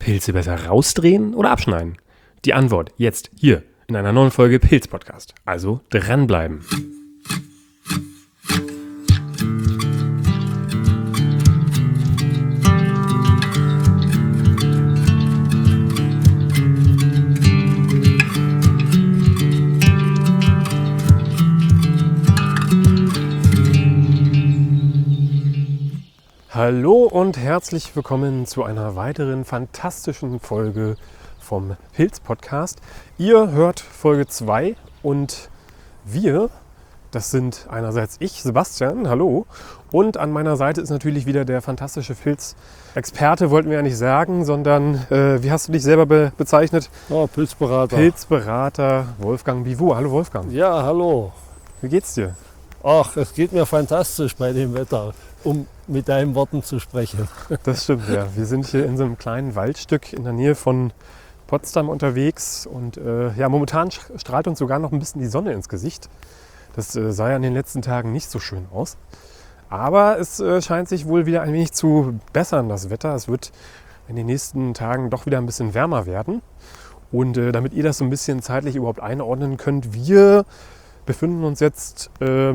Pilze besser rausdrehen oder abschneiden? Die Antwort jetzt hier in einer neuen Folge Pilz-Podcast. Also dranbleiben. Hallo und herzlich willkommen zu einer weiteren fantastischen Folge vom Pilz-Podcast. Ihr hört Folge 2 und wir, das sind einerseits ich, Sebastian, hallo, und an meiner Seite ist natürlich wieder der fantastische Pilzexperte, wollten wir ja nicht sagen, sondern wie hast du dich selber bezeichnet? Oh, Pilzberater. Pilzberater Wolfgang Bivou. Hallo Wolfgang. Ja, hallo. Wie geht's dir? Ach, es geht mir fantastisch bei dem Wetter, um mit deinen Worten zu sprechen. Das stimmt, ja. Wir sind hier in so einem kleinen Waldstück in der Nähe von Potsdam unterwegs und momentan strahlt uns sogar noch ein bisschen die Sonne ins Gesicht. Das sah ja in den letzten Tagen nicht so schön aus. Aber es scheint sich wohl wieder ein wenig zu bessern, das Wetter. Es wird in den nächsten Tagen doch wieder ein bisschen wärmer werden. Und damit ihr das so ein bisschen zeitlich überhaupt einordnen könnt, wir befinden uns jetzt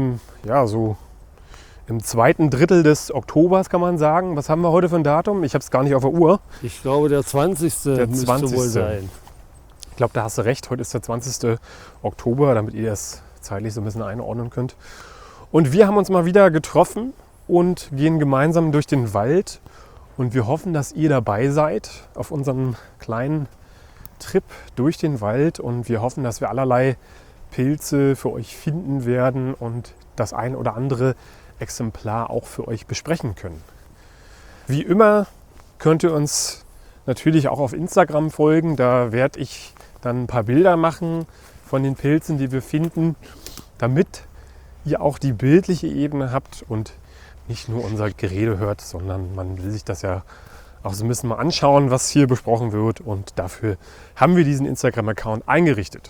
so im zweiten Drittel des Oktobers, kann man sagen. Was haben wir heute für ein Datum? Ich habe es gar nicht auf der Uhr. Ich glaube, der 20. müsste wohl sein. Ich glaube, da hast du recht. Heute ist der 20. Oktober, damit ihr das zeitlich so ein bisschen einordnen könnt. Und wir haben uns mal wieder getroffen und gehen gemeinsam durch den Wald. Und wir hoffen, dass ihr dabei seid auf unserem kleinen Trip durch den Wald. Und wir hoffen, dass wir allerlei Pilze für euch finden werden und das ein oder andere Exemplar auch für euch besprechen können. Wie immer könnt ihr uns natürlich auch auf Instagram folgen. Da werde ich dann ein paar Bilder machen von den Pilzen, die wir finden, damit ihr auch die bildliche Ebene habt und nicht nur unser Gerede hört, sondern man will sich das ja auch so ein bisschen mal anschauen, was hier besprochen wird. Und dafür haben wir diesen Instagram-Account eingerichtet.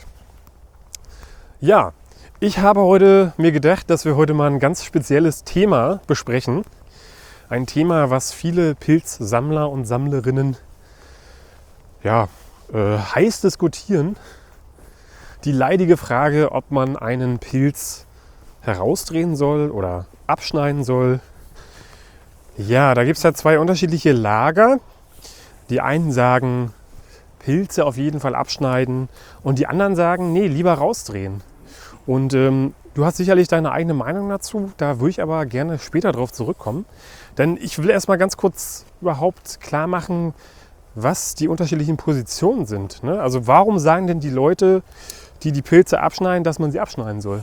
Ja, ich habe heute mir gedacht, dass wir heute mal ein ganz spezielles Thema besprechen. Ein Thema, was viele Pilzsammler und Sammlerinnen heiß diskutieren. Die leidige Frage, ob man einen Pilz herausdrehen soll oder abschneiden soll. Ja, da gibt es ja zwei unterschiedliche Lager. Die einen sagen, Pilze auf jeden Fall abschneiden und die anderen sagen, nee, lieber rausdrehen. Und du hast sicherlich deine eigene Meinung dazu, da würde ich aber gerne später drauf zurückkommen. Denn ich will erst mal ganz kurz überhaupt klar machen, was die unterschiedlichen Positionen sind. Ne? Also warum sagen denn die Leute, die die Pilze abschneiden, dass man sie abschneiden soll?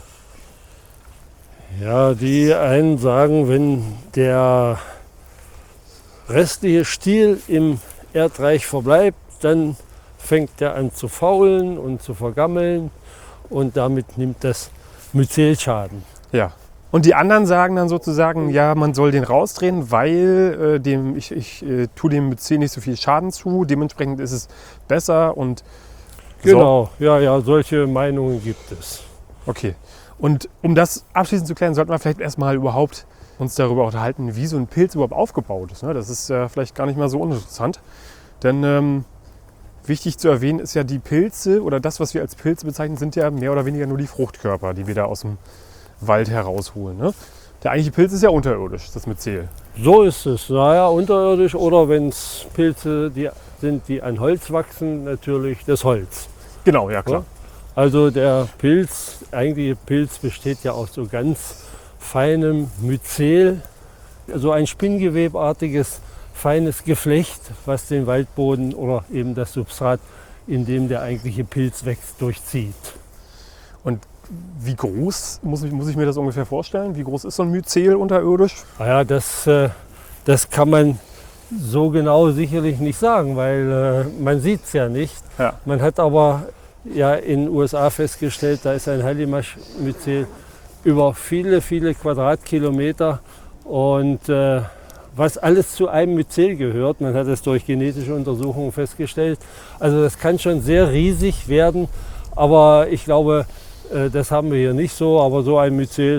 Ja, die einen sagen, wenn der restliche Stiel im Erdreich verbleibt, dann fängt er an zu faulen und zu vergammeln. Und damit nimmt das Myzel Schaden. Ja. Und die anderen sagen dann sozusagen, ja, man soll den rausdrehen, weil ich tue dem Myzel nicht so viel Schaden zu. Dementsprechend ist es besser und genau, so. Ja, solche Meinungen gibt es. Okay. Und um das abschließend zu klären, sollten wir vielleicht erstmal überhaupt uns darüber unterhalten, wie so ein Pilz überhaupt aufgebaut ist. Das ist vielleicht gar nicht mal so uninteressant. Denn wichtig zu erwähnen ist ja, die Pilze oder das, was wir als Pilze bezeichnen, sind ja mehr oder weniger nur die Fruchtkörper, die wir da aus dem Wald herausholen. Ne? Der eigentliche Pilz ist ja unterirdisch, das Myzel. So ist es. Naja, unterirdisch oder wenn es Pilze sind, die an Holz wachsen, natürlich das Holz. Genau, ja klar. Ja? Also der eigentliche Pilz besteht ja aus so ganz feinem Myzel, so ein spinngewebartiges feines Geflecht, was den Waldboden oder eben das Substrat, in dem der eigentliche Pilz wächst, durchzieht. Und wie groß muss ich mir das ungefähr vorstellen? Wie groß ist so ein Myzel unterirdisch? Naja, das kann man so genau sicherlich nicht sagen, weil man sieht es ja nicht. Ja. Man hat aber ja in den USA festgestellt, da ist ein Hallimasch-Myzel über viele, viele Quadratkilometer und was alles zu einem Myzel gehört. Man hat es durch genetische Untersuchungen festgestellt. Also das kann schon sehr riesig werden, aber ich glaube, das haben wir hier nicht so. Aber so ein Myzel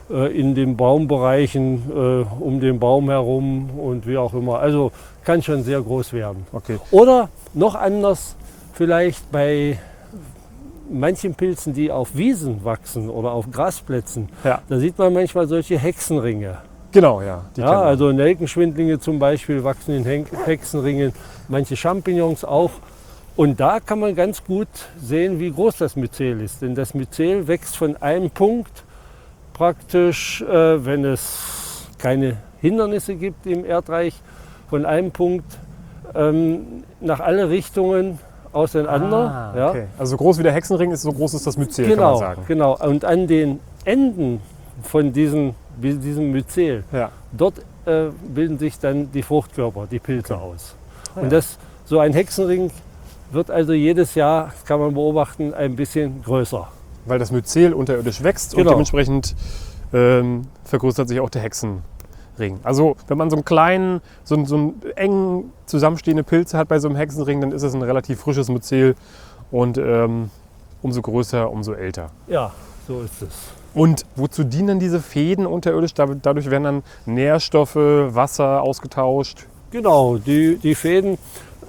in den Baumbereichen, um den Baum herum und wie auch immer. Also kann schon sehr groß werden. Okay. Oder noch anders, vielleicht bei manchen Pilzen, die auf Wiesen wachsen oder auf Grasplätzen. Ja. Da sieht man manchmal solche Hexenringe. Genau, ja. Die Ja, kennen wir. also Nelkenschwindlinge zum Beispiel wachsen in Hexenringen, manche Champignons auch. Und da kann man ganz gut sehen, wie groß das Myzel ist. Denn das Myzel wächst von einem Punkt praktisch, wenn es keine Hindernisse gibt im Erdreich, von einem Punkt nach alle Richtungen auseinander. Ja. Okay. Also so groß wie der Hexenring ist, so groß ist das Myzel, kann man Genau, sagen. genau. Und an den Enden von diesem Myzel, Ja. dort bilden sich dann die Fruchtkörper, die Pilze aus. Ah, Und ja. so ein Hexenring wird also jedes Jahr, kann man beobachten, ein bisschen größer. Weil das Myzel unterirdisch wächst und Genau. dementsprechend vergrößert sich auch der Hexenring. Also wenn man so einen kleinen, so einen engen zusammenstehende Pilze hat bei so einem Hexenring, dann ist es ein relativ frisches Myzel und umso größer, umso älter. Ja, so ist es. Und wozu dienen diese Fäden unterirdisch? Dadurch werden dann Nährstoffe, Wasser ausgetauscht. Genau, die Fäden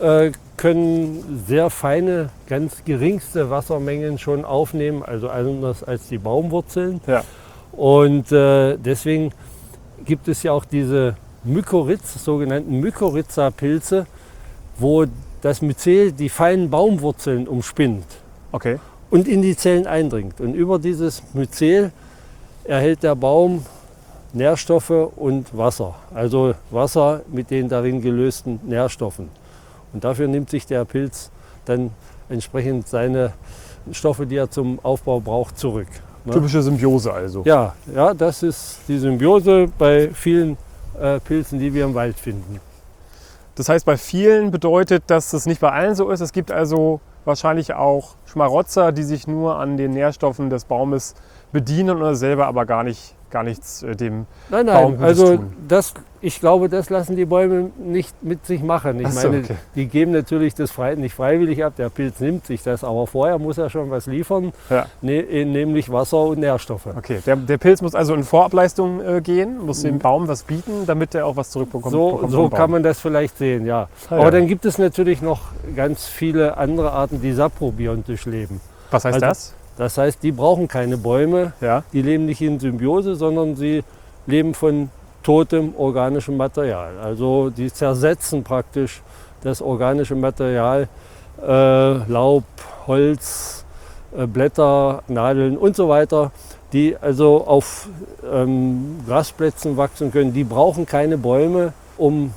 können sehr feine, ganz geringste Wassermengen schon aufnehmen, also anders als die Baumwurzeln. Ja. Und deswegen gibt es ja auch diese sogenannten Mykorrhiza-Pilze, wo das Myzel die feinen Baumwurzeln umspinnt Okay. und in die Zellen eindringt. Und über dieses Myzel erhält der Baum Nährstoffe und Wasser. Also Wasser mit den darin gelösten Nährstoffen. Und dafür nimmt sich der Pilz dann entsprechend seine Stoffe, die er zum Aufbau braucht, zurück. Ne? Typische Symbiose also. Ja, das ist die Symbiose bei vielen Pilzen, die wir im Wald finden. Das heißt, bei vielen bedeutet, dass es nicht bei allen so ist. Es gibt also wahrscheinlich auch Schmarotzer, die sich nur an den Nährstoffen des Baumes bedienen oder selber aber gar nichts dem Nein, Baum Gutes also tun. ich glaube, das lassen die Bäume nicht mit sich machen. Ich Ach so, meine, okay. die geben natürlich das nicht freiwillig ab, der Pilz nimmt sich das, aber vorher muss er schon was liefern, Ja. nämlich Wasser und Nährstoffe. Okay, der Pilz muss also in Vorableistung gehen, muss dem Baum was bieten, damit er auch was zurückbekommt. So vom Baum. kann man das vielleicht sehen, ja. Ah, Aber ja. dann gibt es natürlich noch ganz viele andere Arten, die saprobiontisch leben. Was heißt Also- das? Das heißt, die brauchen keine Bäume, Ja. die leben nicht in Symbiose, sondern sie leben von totem organischem Material. Also die zersetzen praktisch das organische Material, Laub, Holz, Blätter, Nadeln und so weiter, die also auf Grasplätzen wachsen können. Die brauchen keine Bäume, um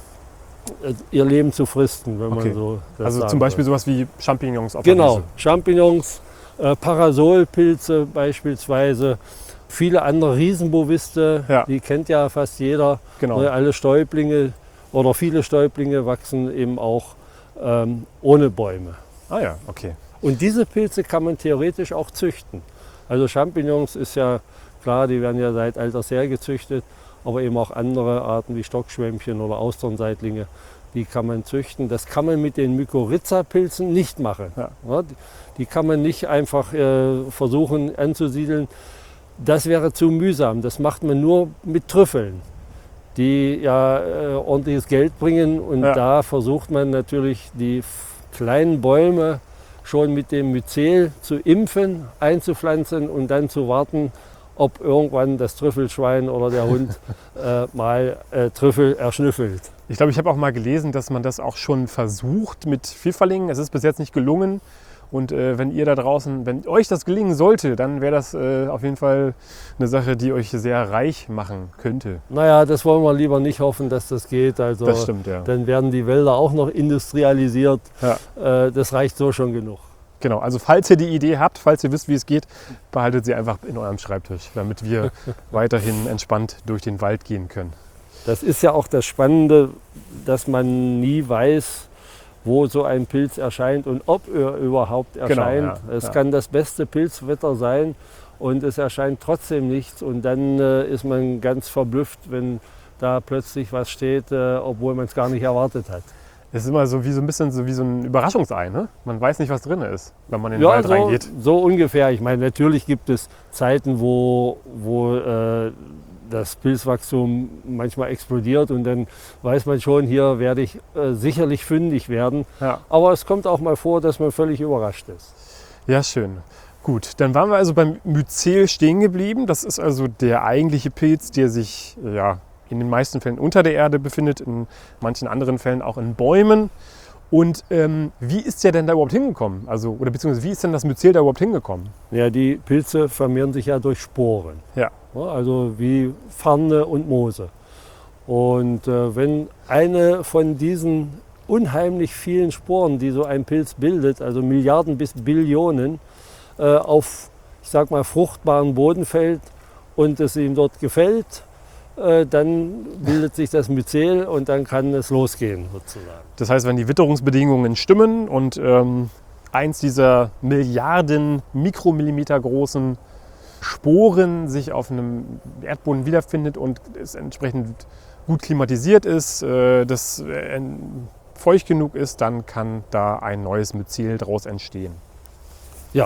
ihr Leben zu fristen, wenn Okay. man so das Also sagen zum Beispiel will. sowas wie Champignons auf der Genau, Wiese. Champignons, Parasolpilze beispielsweise, viele andere Riesenboviste, Ja. die kennt ja fast jeder. Genau. Ne, alle Stäublinge oder viele Stäublinge wachsen eben auch ohne Bäume. Ah ja, okay. Und diese Pilze kann man theoretisch auch züchten. Also Champignons ist ja klar, die werden ja seit alters her gezüchtet, aber eben auch andere Arten wie Stockschwämmchen oder Austernseitlinge, die kann man züchten. Das kann man mit den Mykorrhiza-Pilzen nicht machen. Ja. Ja, die kann man nicht einfach versuchen anzusiedeln. Das wäre zu mühsam. Das macht man nur mit Trüffeln, die ja ordentliches Geld bringen. Und Ja. da versucht man natürlich die kleinen Bäume schon mit dem Myzel zu impfen, einzupflanzen und dann zu warten, ob irgendwann das Trüffelschwein oder der Hund mal Trüffel erschnüffelt. Ich glaube, ich habe auch mal gelesen, dass man das auch schon versucht mit Pfifferlingen. Es ist bis jetzt nicht gelungen. Und wenn euch das gelingen sollte, dann wäre das auf jeden Fall eine Sache, die euch sehr reich machen könnte. Naja, das wollen wir lieber nicht hoffen, dass das geht. Also Das stimmt, ja. dann werden die Wälder auch noch industrialisiert. Ja. Das reicht so schon genug. Genau, also falls ihr die Idee habt, falls ihr wisst, wie es geht, behaltet sie einfach in eurem Schreibtisch, damit wir weiterhin entspannt durch den Wald gehen können. Das ist ja auch das Spannende, dass man nie weiß, wo so ein Pilz erscheint und ob er überhaupt erscheint. ja, Es ja. kann das beste Pilzwetter sein und es erscheint trotzdem nichts. Und dann ist man ganz verblüfft, wenn da plötzlich was steht, obwohl man es gar nicht erwartet hat. Es ist immer so wie so ein bisschen so wie so ein Überraschungsei, ne? Man weiß nicht, was drin ist, wenn man in den Wald reingeht. So ungefähr. Ich meine, natürlich gibt es Zeiten, wo das Pilzwachstum manchmal explodiert und dann weiß man schon, hier werde ich sicherlich fündig werden. Ja. Aber es kommt auch mal vor, dass man völlig überrascht ist. Ja, schön. Gut, dann waren wir also beim Myzel stehen geblieben. Das ist also der eigentliche Pilz, der sich in den meisten Fällen unter der Erde befindet, in manchen anderen Fällen auch in Bäumen. Und wie ist der denn da überhaupt hingekommen? Also, oder beziehungsweise wie ist denn das Myzel da überhaupt hingekommen? Ja, die Pilze vermehren sich ja durch Sporen. Ja. Also wie Farne und Moose. Und wenn eine von diesen unheimlich vielen Sporen, die so ein Pilz bildet, also Milliarden bis Billionen, auf, ich sag mal, fruchtbaren Boden fällt und es ihm dort gefällt, dann bildet sich das Myzel und dann kann es losgehen sozusagen. Das heißt, wenn die Witterungsbedingungen stimmen und eins dieser Milliarden Mikromillimeter großen Sporen sich auf einem Erdboden wiederfindet und es entsprechend gut klimatisiert ist, das feucht genug ist, dann kann da ein neues Myzel daraus entstehen. Ja,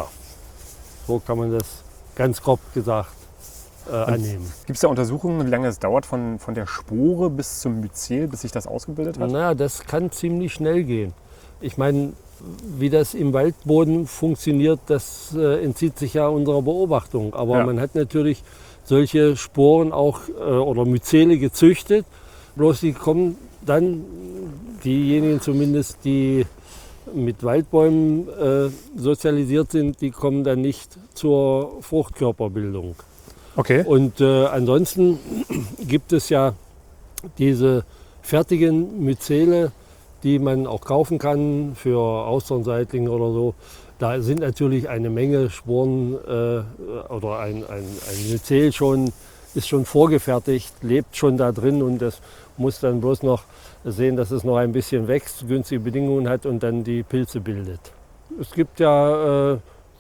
so kann man das ganz grob gesagt annehmen. Gibt es da Untersuchungen, wie lange es dauert von der Spore bis zum Myzel, bis sich das ausgebildet hat? Naja, das kann ziemlich schnell gehen. Ich meine, wie das im Waldboden funktioniert, das entzieht sich ja unserer Beobachtung. Aber man hat natürlich solche Sporen auch oder Myzele gezüchtet. Bloß die kommen dann, diejenigen zumindest, die mit Waldbäumen sozialisiert sind, die kommen dann nicht zur Fruchtkörperbildung. Okay. Und ansonsten gibt es ja diese fertigen Myzele, die man auch kaufen kann für Austernseitlinge oder so. Da sind natürlich eine Menge Sporen oder ein Myzel ist schon vorgefertigt, lebt schon da drin und das muss dann bloß noch sehen, dass es noch ein bisschen wächst, günstige Bedingungen hat und dann die Pilze bildet. Es gibt ja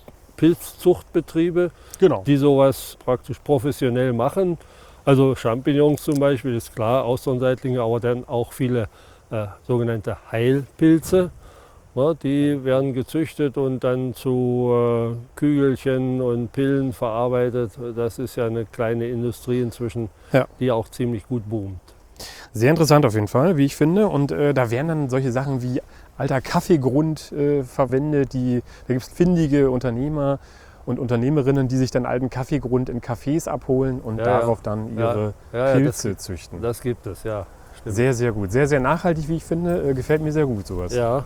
Pilzzuchtbetriebe, die sowas praktisch professionell machen. Also Champignons zum Beispiel, ist klar, Austernseitlinge, aber dann auch viele sogenannte Heilpilze. Ja, die werden gezüchtet und dann zu Kügelchen und Pillen verarbeitet. Das ist ja eine kleine Industrie inzwischen, die auch ziemlich gut boomt. Sehr interessant auf jeden Fall, wie ich finde. Und da werden dann solche Sachen wie alter Kaffeegrund verwendet. Da gibt es findige Unternehmer und Unternehmerinnen, die sich dann alten Kaffeegrund in Cafés abholen und darauf dann ihre Pilze züchten. Das gibt es, ja. Stimmt. Sehr, sehr gut. Sehr, sehr nachhaltig, wie ich finde. Gefällt mir sehr gut sowas. Ja.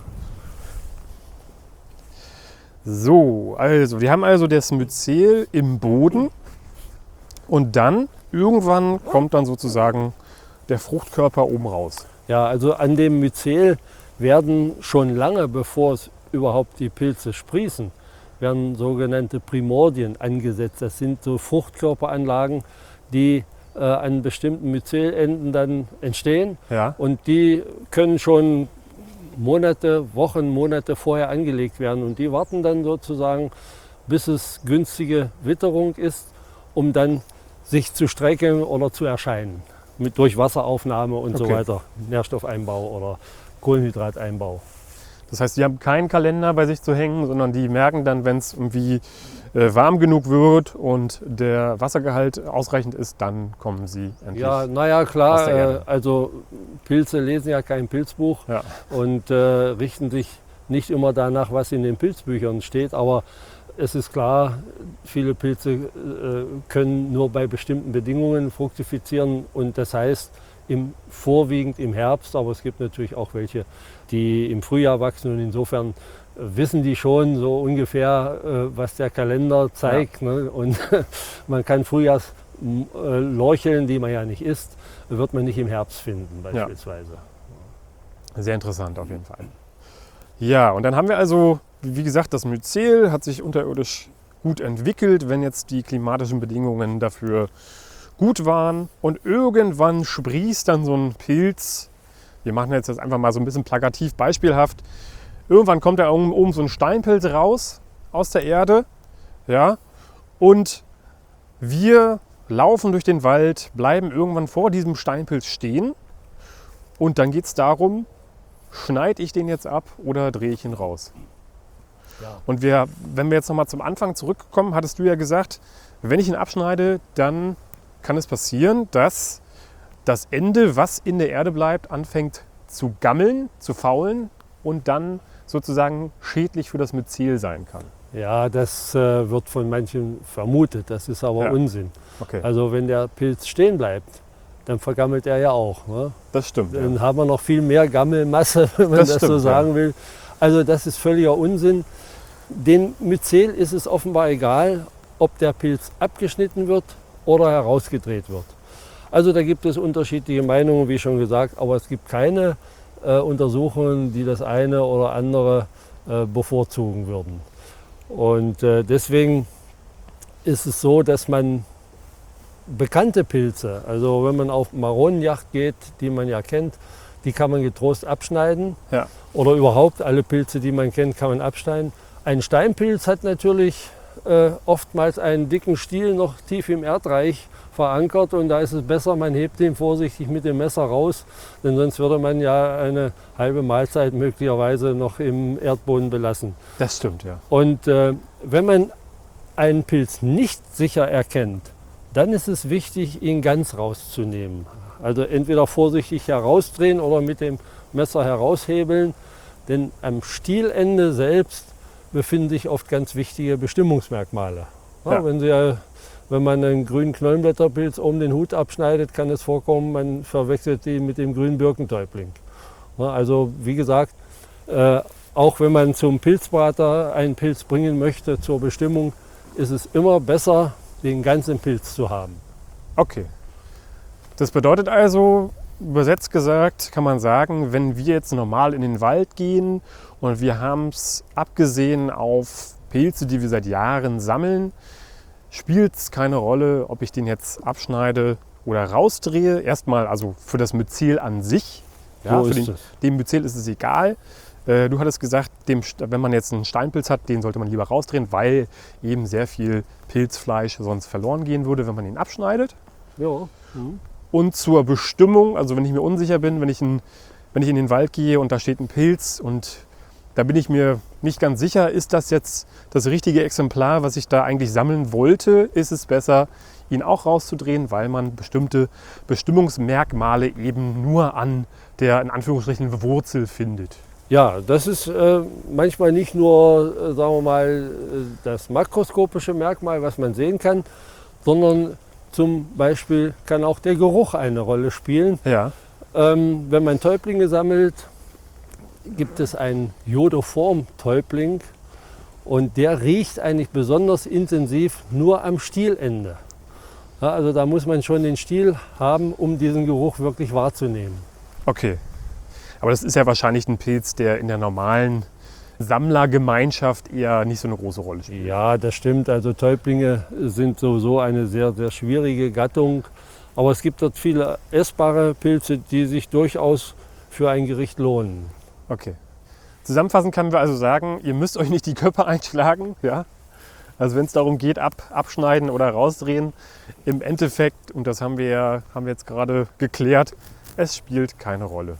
So, also wir haben also das Myzel im Boden und dann irgendwann kommt dann sozusagen der Fruchtkörper oben raus. Ja, also an dem Myzel werden schon lange, bevor es überhaupt die Pilze sprießen, werden sogenannte Primordien angesetzt. Das sind so Fruchtkörperanlagen, die an bestimmten Myzelenden dann entstehen. Ja. Und die können schon Monate vorher angelegt werden. Und die warten dann sozusagen, bis es günstige Witterung ist, um dann sich zu strecken oder zu erscheinen. Durch Wasseraufnahme und so weiter, Nährstoffeinbau oder Kohlenhydrateinbau. Das heißt, die haben keinen Kalender bei sich zu hängen, sondern die merken dann, wenn es irgendwie warm genug wird und der Wassergehalt ausreichend ist, dann kommen sie endlich. Ja, naja, klar, aus der Erde. also Pilze lesen ja kein Pilzbuch und richten sich nicht immer danach, was in den Pilzbüchern steht, aber es ist klar, viele Pilze können nur bei bestimmten Bedingungen fruktifizieren und das heißt vorwiegend im Herbst, aber es gibt natürlich auch welche, die im Frühjahr wachsen und insofern wissen die schon so ungefähr, was der Kalender zeigt. Ne? Und man kann Frühjahrslorcheln, die man ja nicht isst, wird man nicht im Herbst finden beispielsweise. Ja. Sehr interessant auf jeden Fall. Ja, und dann haben wir also, wie gesagt, das Myzel hat sich unterirdisch gut entwickelt, wenn jetzt die klimatischen Bedingungen dafür gut waren. Und irgendwann sprießt dann so ein Pilz. Wir machen jetzt das einfach mal so ein bisschen plakativ, beispielhaft. Irgendwann kommt da oben so ein Steinpilz raus aus der Erde. Ja, und wir laufen durch den Wald, bleiben irgendwann vor diesem Steinpilz stehen. Und dann geht es darum, schneide ich den jetzt ab oder drehe ich ihn raus? Ja. Und wenn wir jetzt nochmal zum Anfang zurückkommen, hattest du ja gesagt, wenn ich ihn abschneide, dann kann es passieren, dass das Ende, was in der Erde bleibt, anfängt zu gammeln, zu faulen und dann sozusagen schädlich für das Myzel sein kann. Ja, das wird von manchen vermutet, das ist aber Ja. Unsinn. Okay, Also wenn der Pilz stehen bleibt, dann vergammelt er ja auch. Ne? das stimmt. Ja. Dann haben wir noch viel mehr Gammelmasse, wenn man Das das so stimmt, sagen ja. will. Also das ist völliger Unsinn. Dem Myzel ist es offenbar egal, ob der Pilz abgeschnitten wird oder herausgedreht wird. Also da gibt es unterschiedliche Meinungen, wie schon gesagt, aber es gibt keine Untersuchungen, die das eine oder andere bevorzugen würden. Und deswegen ist es so, dass man bekannte Pilze, also wenn man auf Maronenjagd geht, die man ja kennt, die kann man getrost abschneiden. Ja. Oder überhaupt alle Pilze, die man kennt, kann man abschneiden. Ein Steinpilz hat natürlich oftmals einen dicken Stiel noch tief im Erdreich verankert und da ist es besser, man hebt den vorsichtig mit dem Messer raus, denn sonst würde man ja eine halbe Mahlzeit möglicherweise noch im Erdboden belassen. Das stimmt, ja. Und wenn man einen Pilz nicht sicher erkennt, dann ist es wichtig, ihn ganz rauszunehmen. Also entweder vorsichtig herausdrehen oder mit dem Messer heraushebeln, denn am Stielende selbst befinden sich oft ganz wichtige Bestimmungsmerkmale. Ja, Ja. Wenn man einen grünen Knollenblätterpilz um den Hut abschneidet, kann es vorkommen, man verwechselt ihn mit dem grünen Birkentäubling. Ja, also wie gesagt, auch wenn man zum Pilzbrater einen Pilz bringen möchte zur Bestimmung, ist es immer besser, den ganzen Pilz zu haben. Okay. Das bedeutet also, übersetzt gesagt, kann man sagen, wenn wir jetzt normal in den Wald gehen und wir haben es abgesehen auf Pilze, die wir seit Jahren sammeln, spielt es keine Rolle, ob ich den jetzt abschneide oder rausdrehe. Erstmal also für das Myzel an sich. Ja, So für ist es. dem Myzel ist es egal. Du hattest gesagt, wenn man jetzt einen Steinpilz hat, den sollte man lieber rausdrehen, weil eben sehr viel Pilzfleisch sonst verloren gehen würde, wenn man ihn abschneidet. Ja. Und zur Bestimmung, also wenn ich mir unsicher bin, wenn ich in den Wald gehe und da steht ein Pilz und da bin ich mir nicht ganz sicher, ist das jetzt das richtige Exemplar, was ich da eigentlich sammeln wollte, ist es besser, ihn auch rauszudrehen, weil man bestimmte Bestimmungsmerkmale eben nur an der, in Anführungsstrichen, Wurzel findet. Ja, das ist manchmal nicht nur, sagen wir mal, das makroskopische Merkmal, was man sehen kann, sondern zum Beispiel kann auch der Geruch eine Rolle spielen. Ja, Wenn man Täublinge sammelt, gibt es einen Iodoform-Täubling und der riecht eigentlich besonders intensiv nur am Stielende. Ja, also da muss man schon den Stiel haben, um diesen Geruch wirklich wahrzunehmen. okay. Aber das ist ja wahrscheinlich ein Pilz, der in der normalen Sammlergemeinschaft eher nicht so eine große Rolle spielt. Ja, das stimmt. Also Täublinge sind sowieso eine sehr, sehr schwierige Gattung. Aber es gibt dort viele essbare Pilze, die sich durchaus für ein Gericht lohnen. Okay. Zusammenfassend können wir also sagen, ihr müsst euch nicht die Köpfe einschlagen. Ja? Also wenn es darum geht, abschneiden oder rausdrehen, im Endeffekt, und das haben wir jetzt gerade geklärt, es spielt keine Rolle.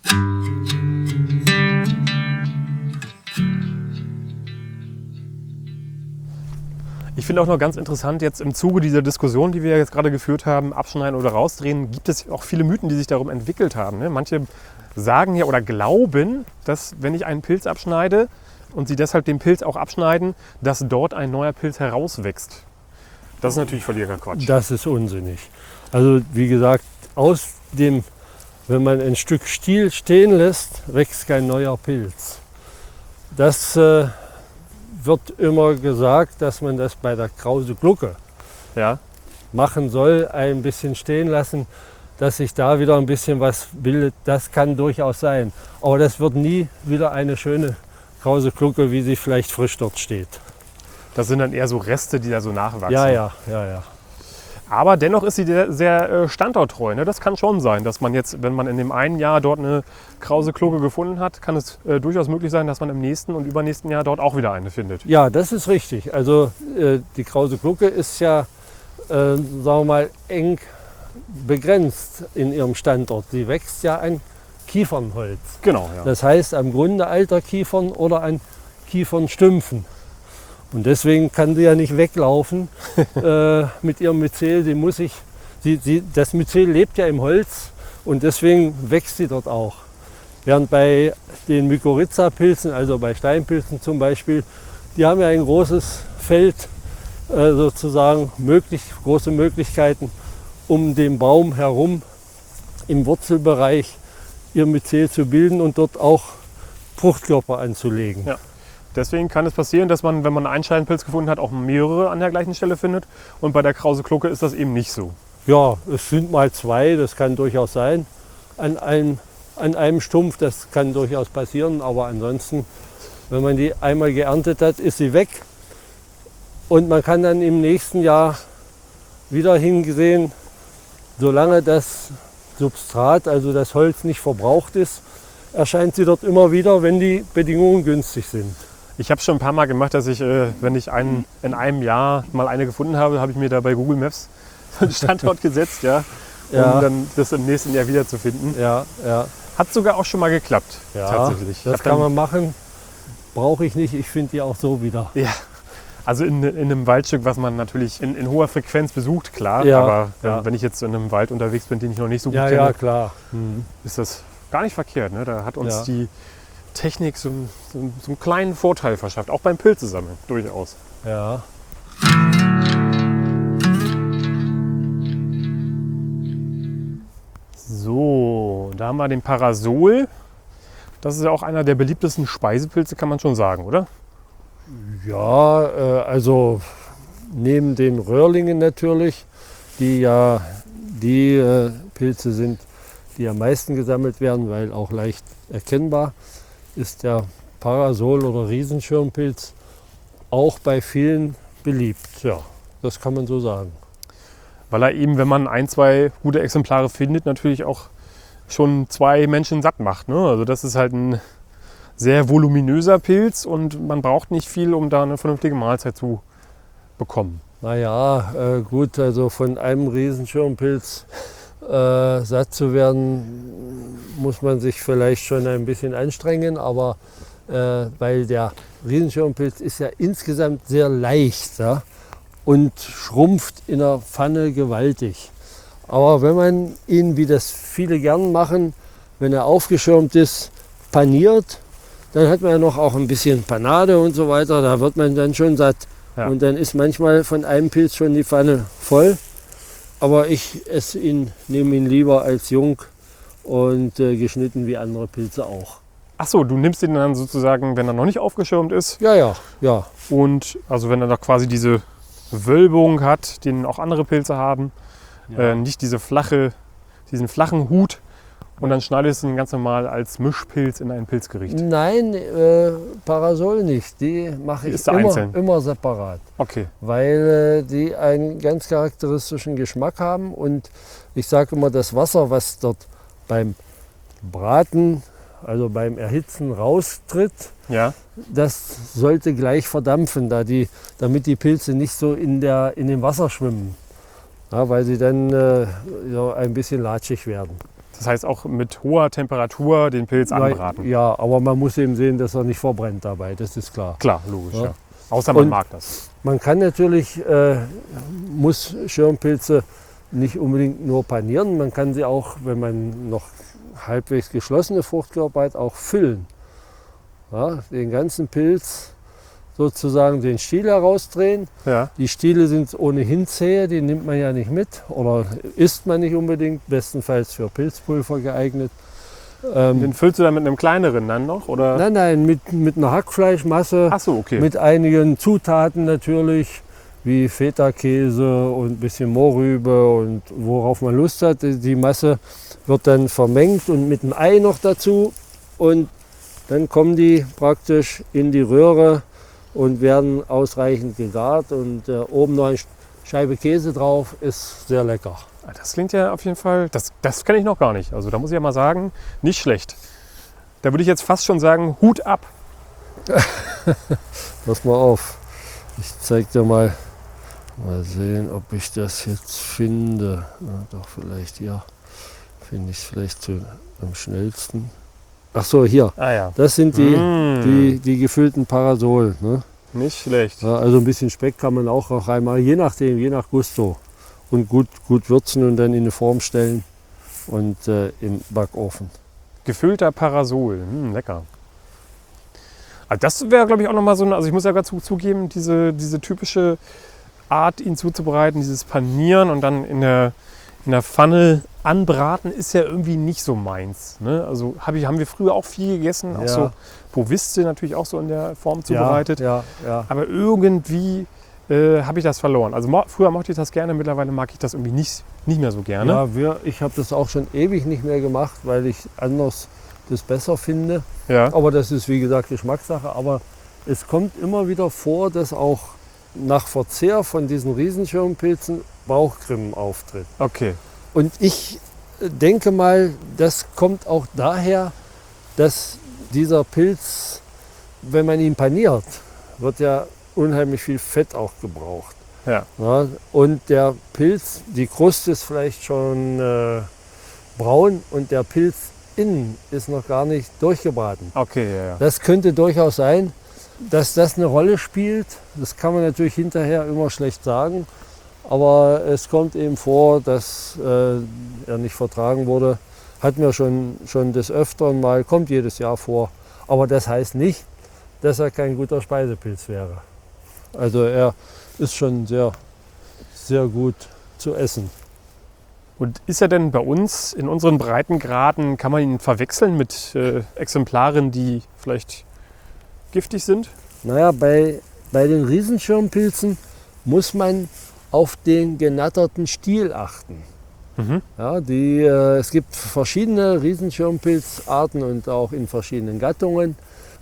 Ich finde auch noch ganz interessant, jetzt im Zuge dieser Diskussion, die wir jetzt gerade geführt haben, abschneiden oder rausdrehen, gibt es auch viele Mythen, die sich darum entwickelt haben. Ne? Manche sagen ja oder glauben, dass wenn ich einen Pilz abschneide und sie deshalb den Pilz auch abschneiden, dass dort ein neuer Pilz herauswächst. Das ist natürlich völliger Quatsch. Das ist unsinnig. Also wie gesagt, wenn man ein Stück Stiel stehen lässt, wächst kein neuer Pilz. Das wird immer gesagt, dass man das bei der Krause Glucke Ja, machen soll, ein bisschen stehen lassen, dass sich da wieder ein bisschen was bildet. Das kann durchaus sein. Aber das wird nie wieder eine schöne Krause Glucke, wie sie vielleicht frisch dort steht. das sind dann eher so Reste, die da so nachwachsen. Ja. Aber dennoch ist sie sehr standorttreu. Ne? Das kann schon sein, dass man jetzt, wenn man in dem einen Jahr dort eine krause Glucke gefunden hat, kann es durchaus möglich sein, dass man im nächsten und übernächsten Jahr dort auch wieder eine findet. Ja, das ist richtig. Also die krause Glucke ist ja, sagen wir mal, eng begrenzt in ihrem Standort. Sie wächst ja an Kiefernholz. Genau, ja. Das heißt am Grunde alter Kiefern oder an Kiefernstümpfen. Und deswegen kann sie ja nicht weglaufen mit ihrem Myzel. Das Myzel lebt ja im Holz und deswegen wächst sie dort auch. Während bei den Mykorrhiza-Pilzen, also bei Steinpilzen zum Beispiel, die haben ja ein großes Feld, sozusagen große Möglichkeiten, um den Baum herum im Wurzelbereich ihr Myzel zu bilden und dort auch Fruchtkörper anzulegen. Ja. Deswegen kann es passieren, dass man, wenn man einen Steinpilz gefunden hat, auch mehrere an der gleichen Stelle findet. Und bei der Krause-Glucke ist das eben nicht so. Ja, es sind mal 2, das kann durchaus sein. An einem Stumpf, das kann durchaus passieren. Aber ansonsten, wenn man die einmal geerntet hat, ist sie weg. Und man kann dann im nächsten Jahr wieder hingesehen, solange das Substrat, also das Holz, nicht verbraucht ist, erscheint sie dort immer wieder, wenn die Bedingungen günstig sind. Ich habe schon ein paar Mal gemacht, dass ich, wenn ich in einem Jahr mal eine gefunden habe, habe ich mir da bei Google Maps einen Standort gesetzt, ja, um dann das im nächsten Jahr wieder zu finden. Ja, ja. Hat sogar auch schon mal geklappt, Ja, tatsächlich. das kann man machen, brauche ich nicht, ich finde die auch so wieder. Ja, also in einem Waldstück, was man natürlich in hoher Frequenz besucht, klar, Ja, aber ja. wenn ich jetzt in einem Wald unterwegs bin, den ich noch nicht so gut Ja, kenne, ja, klar. ist das gar nicht verkehrt. Ne? Da hat uns Ja. die Technik so einen kleinen Vorteil verschafft, auch beim Pilzesammeln durchaus. Ja. So, da haben wir den Parasol. Das ist ja auch einer der beliebtesten Speisepilze, kann man schon sagen, oder? Ja, also neben den Röhrlingen natürlich, die ja die Pilze sind, die am meisten gesammelt werden, weil auch leicht erkennbar, ist der Parasol- oder Riesenschirmpilz auch bei vielen beliebt. Ja, das kann man so sagen. Weil er eben, wenn man 1, 2 gute Exemplare findet, natürlich auch schon 2 Menschen satt macht. Ne? Also das ist halt ein sehr voluminöser Pilz und man braucht nicht viel, um da eine vernünftige Mahlzeit zu bekommen. Naja, gut, also von einem Riesenschirmpilz satt zu werden, muss man sich vielleicht schon ein bisschen anstrengen, aber weil der Riesenschirmpilz ist ja insgesamt sehr leicht, ja, und schrumpft in der Pfanne gewaltig. Aber wenn man ihn, wie das viele gern machen, wenn er aufgeschirmt ist, paniert, dann hat man ja noch auch ein bisschen Panade und so weiter, da wird man dann schon satt. Ja. Und dann ist manchmal von einem Pilz schon die Pfanne voll. Aber ich nehme ihn lieber als jung und geschnitten wie andere Pilze auch. Ach so, du nimmst ihn dann sozusagen, wenn er noch nicht aufgeschirmt ist. Ja, ja, ja. Und also wenn er noch quasi diese Wölbung hat, den auch andere Pilze haben, Ja. nicht diesen flachen Hut. Und dann schneidest du ihn ganz normal als Mischpilz in ein Pilzgericht. Nein, Parasol nicht. Die mache Die ich ist da einzeln? immer separat. Okay. Weil die einen ganz charakteristischen Geschmack haben. Und ich sage immer, das Wasser, was dort beim Braten, also beim Erhitzen raustritt, Ja. das sollte gleich verdampfen, damit die Pilze nicht so in dem Wasser schwimmen. Ja, weil sie dann so ein bisschen latschig werden. Das heißt auch mit hoher Temperatur den Pilz anbraten. Ja, aber man muss eben sehen, dass er nicht verbrennt dabei, das ist klar. Klar, logisch. Ja. Ja. Außer man Und- mag das. Man kann natürlich, muss Schirmpilze nicht unbedingt nur panieren, man kann sie auch, wenn man noch halbwegs geschlossene Fruchtkörper hat, auch füllen. Ja, den ganzen Pilz sozusagen den Stiel herausdrehen. Ja. Die Stiele sind ohnehin zäh, die nimmt man ja nicht mit oder isst man nicht unbedingt, bestenfalls für Pilzpulver geeignet. Den füllst du dann mit einem kleineren dann noch? Oder? Nein, mit einer Hackfleischmasse, Ach so, okay. mit einigen Zutaten natürlich, wie Feta-Käse und ein bisschen Mohrrübe und worauf man Lust hat. Die Masse wird dann vermengt und mit einem Ei noch dazu und dann kommen die praktisch in die Röhre und werden ausreichend gegart und oben noch eine Scheibe Käse drauf, ist sehr lecker. Das klingt ja auf jeden Fall, das kenne ich noch gar nicht. Also da muss ich ja mal sagen, nicht schlecht. Da würde ich jetzt fast schon sagen, Hut ab. Pass mal auf, ich zeig dir mal sehen, ob ich das jetzt finde. Na, doch vielleicht, ja. finde ich vielleicht am schnellsten. Ach so, hier. Ah ja. Das sind die gefüllten Parasol. Ne? Nicht schlecht. Ja, also ein bisschen Speck kann man auch reinmachen, je nach Gusto. Und gut würzen und dann in eine Form stellen und im Backofen. Gefüllter Parasol. Lecker. Also das wäre, glaube ich, auch nochmal so eine, also ich muss ja dazu zugeben, diese typische Art, ihn zuzubereiten, dieses Panieren und dann in der Pfanne anbraten, ist ja irgendwie nicht so meins. Ne? Also haben wir früher auch viel gegessen, auch so Boviste natürlich auch so in der Form zubereitet. Ja. Aber irgendwie habe ich das verloren. Also früher mochte ich das gerne, mittlerweile mag ich das irgendwie nicht mehr so gerne. Ja, ich habe das auch schon ewig nicht mehr gemacht, weil ich anders das besser finde. Ja. Aber das ist wie gesagt Geschmackssache. Aber es kommt immer wieder vor, dass auch nach Verzehr von diesen Riesenschirmpilzen Bauchgrimmen auftritt. Okay. Und ich denke mal, das kommt auch daher, dass dieser Pilz, wenn man ihn paniert, wird ja unheimlich viel Fett auch gebraucht. Ja. Ja, und der Pilz, die Kruste ist vielleicht schon braun und der Pilz innen ist noch gar nicht durchgebraten. Okay, ja. Das könnte durchaus sein, dass das eine Rolle spielt. Das kann man natürlich hinterher immer schlecht sagen. Aber es kommt eben vor, dass er nicht vertragen wurde. Hatten wir schon des Öfteren mal, kommt jedes Jahr vor. Aber das heißt nicht, dass er kein guter Speisepilz wäre. Also er ist schon sehr, sehr gut zu essen. Und ist er denn bei uns in unseren Breitengraden, kann man ihn verwechseln mit Exemplaren, die vielleicht giftig sind? Naja, bei den Riesenschirmpilzen muss man auf den genatterten Stiel achten. Ja, es gibt verschiedene Riesenschirmpilzarten und auch in verschiedenen Gattungen.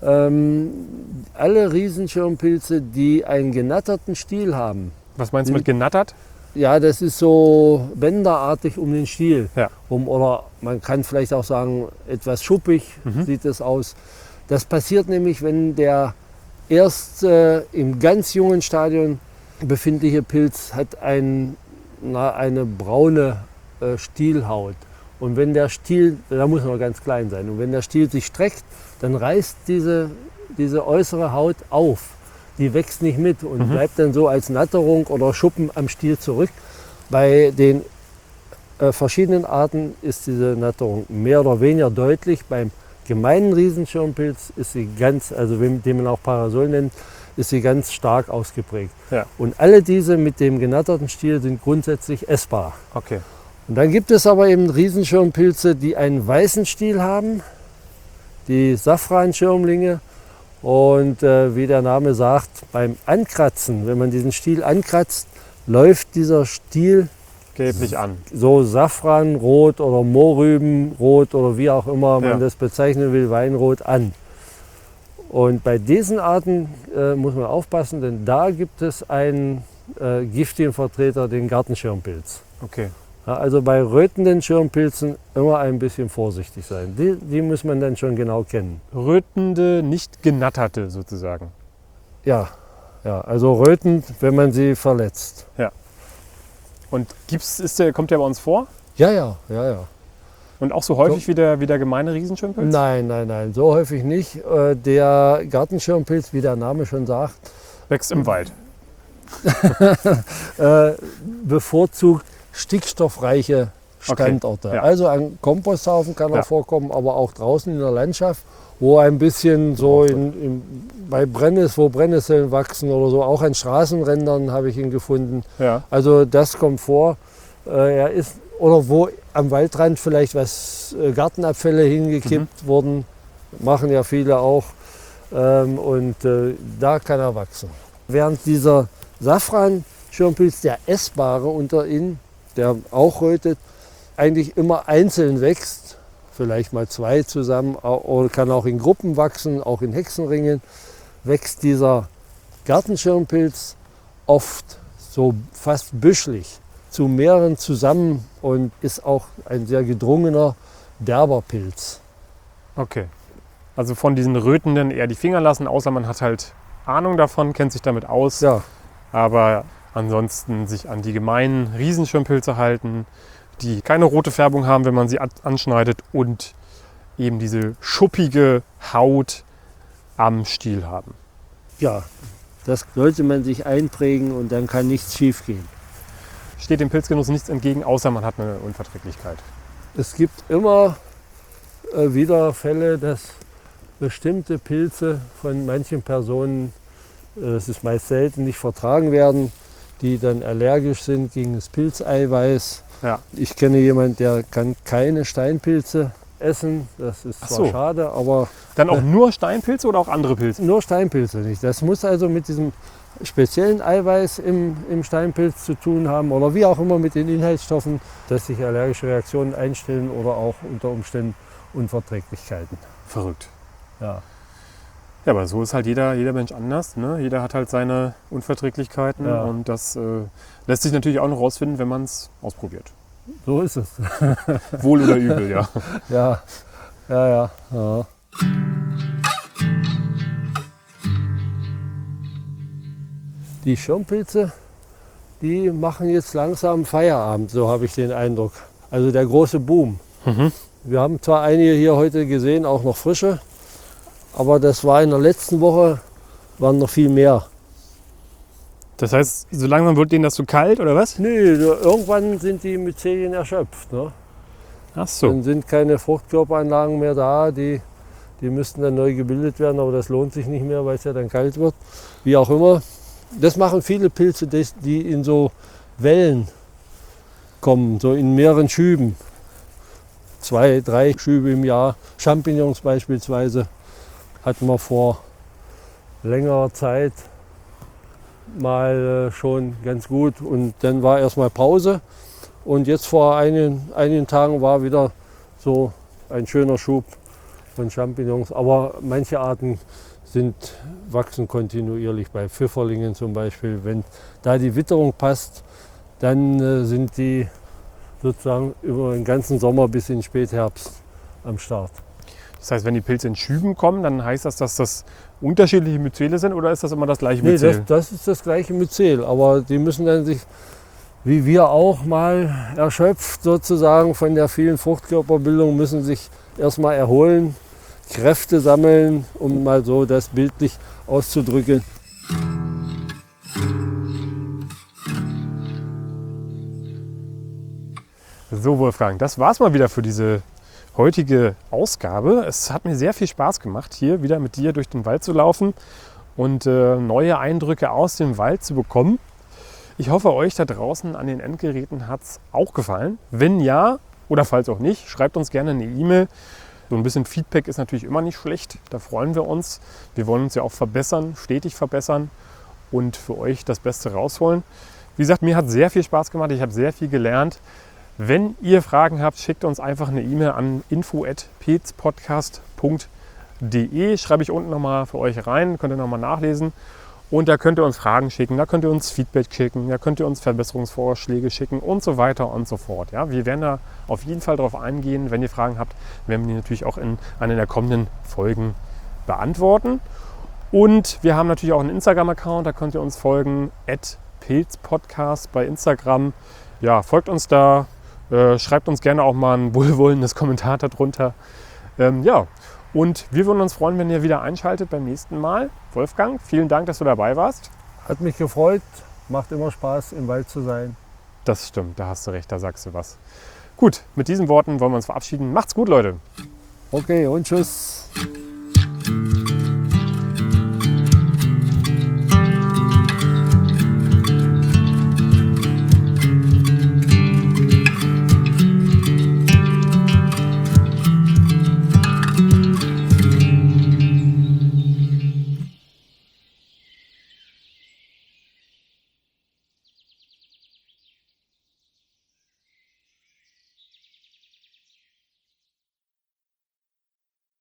Alle Riesenschirmpilze, die einen genatterten Stiel haben. Was meinst du mit genattert? Ja, das ist so bänderartig um den Stiel. Ja. Oder man kann vielleicht auch sagen, etwas schuppig sieht es aus. Das passiert nämlich, wenn der erst im ganz jungen Stadium befindliche Pilz hat eine braune Stielhaut. Und wenn der Stiel, da muss noch ganz klein sein, und wenn der Stiel sich streckt, dann reißt diese äußere Haut auf. Die wächst nicht mit und bleibt dann so als Natterung oder Schuppen am Stiel zurück. Bei den verschiedenen Arten ist diese Natterung mehr oder weniger deutlich. Beim gemeinen Riesenschirmpilz ist sie den man auch Parasol nennt, ist sie ganz stark ausgeprägt. Ja. Und alle diese mit dem genatterten Stiel sind grundsätzlich essbar. Okay. Und dann gibt es aber eben Riesenschirmpilze, die einen weißen Stiel haben, die Safranschirmlinge. Und wie der Name sagt, beim Ankratzen, wenn man diesen Stiel ankratzt, läuft dieser Stiel Gelblich an. so Safranrot oder Mohrrübenrot oder wie auch immer man das bezeichnen will, Weinrot an. Und bei diesen Arten muss man aufpassen, denn da gibt es einen giftigen Vertreter, den Gartenschirmpilz. Okay. Ja, also bei rötenden Schirmpilzen immer ein bisschen vorsichtig sein. Die muss man dann schon genau kennen. Rötende, nicht genatterte sozusagen. Ja, also rötend, wenn man sie verletzt. Ja. Und kommt der bei uns vor? Ja. Und auch so häufig wie der gemeine Riesenschirmpilz? Nein, so häufig nicht. Der Gartenschirmpilz, wie der Name schon sagt, wächst im Wald. Bevorzugt stickstoffreiche Standorte. Okay, ja. Also ein Komposthaufen kann auch vorkommen, aber auch draußen in der Landschaft, wo ein bisschen so wo Brennnesseln wachsen oder so, auch an Straßenrändern habe ich ihn gefunden. Ja. Also das kommt vor. Oder wo am Waldrand vielleicht Gartenabfälle hingekippt wurden, machen ja viele auch. Da kann er wachsen. Während dieser Safranschirmpilz, der essbare unter ihnen, der auch rötet, eigentlich immer einzeln wächst, vielleicht mal zwei zusammen, oder kann auch in Gruppen wachsen, auch in Hexenringen, wächst dieser Gartenschirmpilz oft so fast büschelig zu mehreren zusammen und ist auch ein sehr gedrungener, derber Pilz. Okay. Also von diesen Rötenden eher die Finger lassen, außer man hat halt Ahnung davon, kennt sich damit aus. Ja. Aber ansonsten sich an die gemeinen Riesenschirmpilze halten, die keine rote Färbung haben, wenn man sie anschneidet und eben diese schuppige Haut am Stiel haben. Ja, das sollte man sich einprägen und dann kann nichts schief gehen. Steht dem Pilzgenuss nichts entgegen, außer man hat eine Unverträglichkeit. Es gibt immer wieder Fälle, dass bestimmte Pilze von manchen Personen, das ist meist selten, nicht vertragen werden, die dann allergisch sind gegen das Pilzeiweiß. Ja. Ich kenne jemanden, der kann keine Steinpilze essen. Das ist zwar schade, aber... Dann auch nur Steinpilze oder auch andere Pilze? Nur Steinpilze nicht. Das muss also mit diesem speziellen Eiweiß im Steinpilz zu tun haben oder wie auch immer mit den Inhaltsstoffen, dass sich allergische Reaktionen einstellen oder auch unter Umständen Unverträglichkeiten. Verrückt. Ja. Ja, aber so ist halt jeder Mensch anders. Ne? Jeder hat halt seine Unverträglichkeiten und das lässt sich natürlich auch noch rausfinden, wenn man es ausprobiert. So ist es. Wohl oder übel, ja. Ja. Die Schirmpilze, die machen jetzt langsam Feierabend, so habe ich den Eindruck. Also der große Boom. Wir haben zwar einige hier heute gesehen, auch noch frische, aber das war in der letzten Woche, waren noch viel mehr. Das heißt, so langsam wird denen das zu kalt, oder was? Nee, irgendwann sind die Myzelien erschöpft. Ne? Ach so. Dann sind keine Fruchtkörperanlagen mehr da, die müssten dann neu gebildet werden, aber das lohnt sich nicht mehr, weil es ja dann kalt wird. Wie auch immer. Das machen viele Pilze, die in so Wellen kommen, so in mehreren Schüben. 2, 3 Schübe im Jahr. Champignons beispielsweise hatten wir vor längerer Zeit mal schon ganz gut und dann war erstmal Pause und jetzt vor einigen Tagen war wieder so ein schöner Schub von Champignons, aber manche Arten wachsen kontinuierlich, bei Pfifferlingen zum Beispiel. Wenn da die Witterung passt, dann sind die sozusagen über den ganzen Sommer bis in den Spätherbst am Start. Das heißt, wenn die Pilze in Schüben kommen, dann heißt das, dass das unterschiedliche Myzele sind oder ist das immer das gleiche Myzel? Nee, das ist das gleiche Myzel, aber die müssen dann sich, wie wir auch mal erschöpft sozusagen von der vielen Fruchtkörperbildung, müssen sich erstmal erholen, Kräfte sammeln, um mal so das bildlich auszudrücken. So Wolfgang, das war's mal wieder für diese heutige Ausgabe. Es hat mir sehr viel Spaß gemacht, hier wieder mit dir durch den Wald zu laufen und neue Eindrücke aus dem Wald zu bekommen. Ich hoffe, euch da draußen an den Endgeräten hat es auch gefallen. Wenn ja, oder falls auch nicht, schreibt uns gerne eine E-Mail. So ein bisschen Feedback ist natürlich immer nicht schlecht, da freuen wir uns. Wir wollen uns ja auch verbessern, stetig verbessern und für euch das Beste rausholen. Wie gesagt, mir hat sehr viel Spaß gemacht, ich habe sehr viel gelernt. Wenn ihr Fragen habt, schickt uns einfach eine E-Mail an info@pilzpodcast.de. Schreibe ich unten nochmal für euch rein, könnt ihr nochmal nachlesen. Und da könnt ihr uns Fragen schicken, da könnt ihr uns Feedback schicken, da könnt ihr uns Verbesserungsvorschläge schicken und so weiter und so fort. Ja, wir werden da auf jeden Fall drauf eingehen. Wenn ihr Fragen habt, werden wir die natürlich auch in einer der kommenden Folgen beantworten. Und wir haben natürlich auch einen Instagram-Account, da könnt ihr uns folgen, @pilzpodcast bei Instagram. Ja, folgt uns da, schreibt uns gerne auch mal ein wohlwollendes Kommentar darunter. Und wir würden uns freuen, wenn ihr wieder einschaltet beim nächsten Mal. Wolfgang, vielen Dank, dass du dabei warst. Hat mich gefreut, macht immer Spaß, im Wald zu sein. Das stimmt, da hast du recht, da sagst du was. Gut, mit diesen Worten wollen wir uns verabschieden. Macht's gut, Leute. Okay, und tschüss.